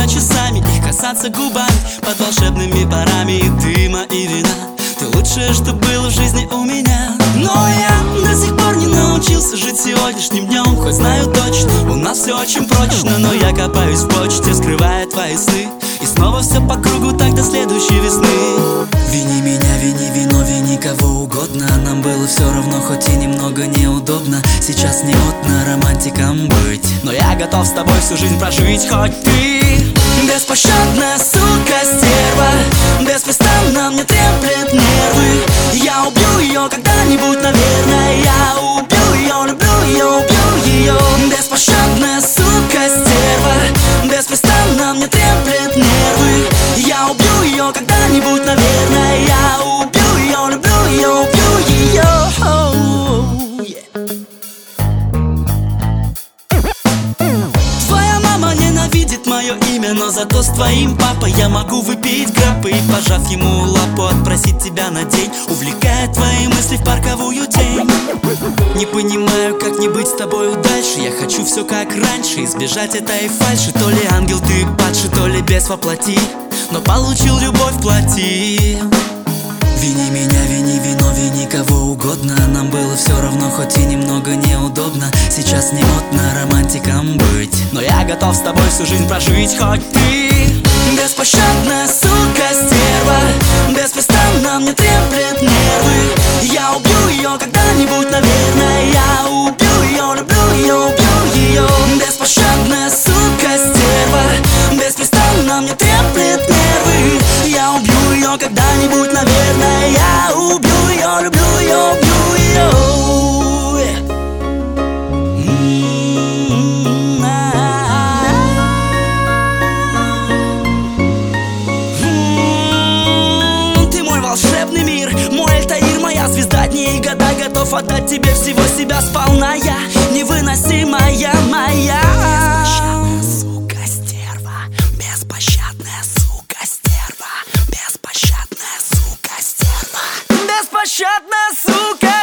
любоваться часами, их касаться губами под волшебными парами дыма и вина. Ты лучшее, что было в жизни у меня. Но я до сих пор не научился жить сегодняшним днем. Хоть знаю точно, у нас все очень прочно. Но я копаюсь в почте, скрывая твои сны. И снова все по кругу, так до следующей весны. Вини меня, вини вино, вини кого угодно. Нам было все равно, хоть и немного неудобно. Сейчас не модно романтиком быть, но я готов с тобой всю жизнь прожить. Хоть ты беспощадная сука, стерва, беспрестанно мне треплет нервы. Я убью ее когда-нибудь, наверное. Я убью ее, люблю ее, убью ее. Беспощадная сука, стерва, беспрестанно мне треплет нервы. Я убью ее когда-нибудь, наверное. Я убью ее, люблю ее, убью ее. Твоя мама ненавидит мое имя, но зато с твоим папой я могу выпить граппы. И, пожав ему лапу, отпросить тебя на день, увлекая твои мысли в парковую тень. Не понимаю, как не быть с тобою дальше. Я хочу все как раньше, избежать этой фальши. То ли ангел ты падший, то ли бес воплоти, но получил любовь плоти. Вини меня, вини вино, вини кого угодно. Нам было все равно, хоть и немного неудобно. Сейчас не модно романтиком быть, но я готов с тобой всю жизнь прожить. Хоть ты беспощадная сука, стерва, беспрестанно мне треплет нервы. Я убью ее когда-нибудь, наверное. Я убью ее, люблю ее, убью ее. Беспощадная сука, стерва, беспрестанно мне треплет нервы. Я убью ее когда-нибудь, наверное. Я убью ее, люблю ее, убью ее. Ты мой волшебный мир, мой Альтаир, моя звезда дней и года. Готов отдать тебе всего себя сполна. Я невыносимая моя. Беспощадная сука, стерва, беспощадная сука, стерва, беспощадная сука, стерва, беспощадная сука.